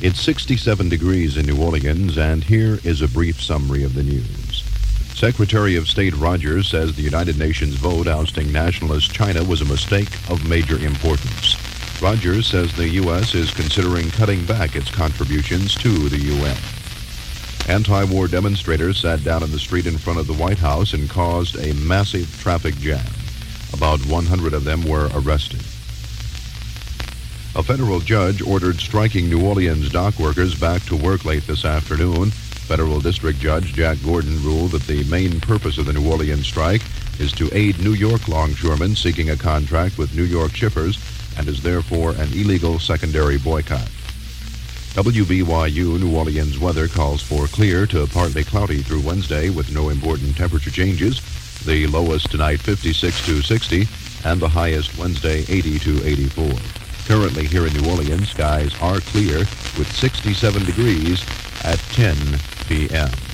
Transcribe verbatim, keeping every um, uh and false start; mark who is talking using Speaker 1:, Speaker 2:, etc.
Speaker 1: It's sixty-seven degrees in New Orleans, and here is a brief summary of the news. Secretary of State Rogers says the United Nations vote ousting nationalist China was a mistake of major importance. Rogers says the U S is considering cutting back its contributions to the U N. Anti-war demonstrators sat down in the street in front of the White House and caused a massive traffic jam. About one hundred of them were arrested. A federal judge ordered striking New Orleans dock workers back to work late this afternoon. Federal District Judge Jack Gordon ruled that the main purpose of the New Orleans strike is to aid New York longshoremen seeking a contract with New York shippers and is therefore an illegal secondary boycott. W B Y U New Orleans weather calls for clear to partly cloudy through Wednesday with no important temperature changes. The lowest tonight fifty-six to sixty and the highest Wednesday eighty to eighty-four. Currently here in New Orleans, skies are clear with sixty-seven degrees at ten p m